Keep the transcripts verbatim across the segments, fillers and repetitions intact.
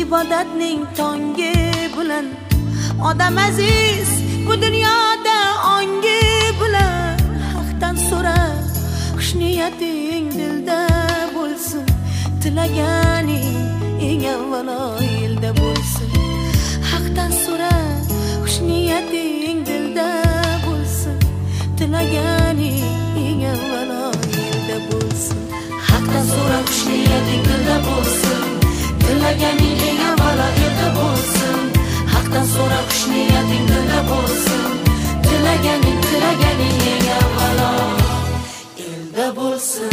ibodatning tongi bilan odam aziz bu dunyoda ongi bilan haqdan so'ra xush niyating dilda bo'lsin tilaganing eng avvalo elda bo'lsin haqdan so'ra xush niyating dilda bo'lsin tilaganing eng avvalo elda bo'lsin haqdan so'ra xush niyating dilda bo'lsin tilaganing eng avvalo elda bo'lsin haqdan so'ra xush niyating dilda bo'lsin tilaganing tilaganing eng avvalo elda bo'lsin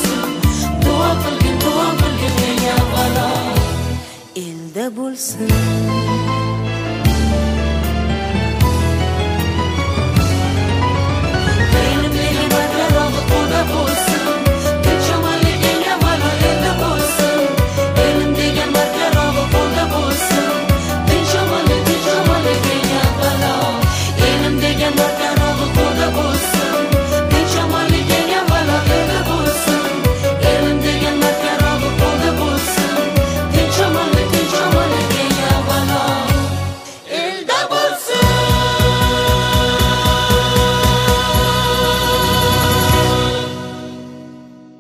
Elda bo'lsin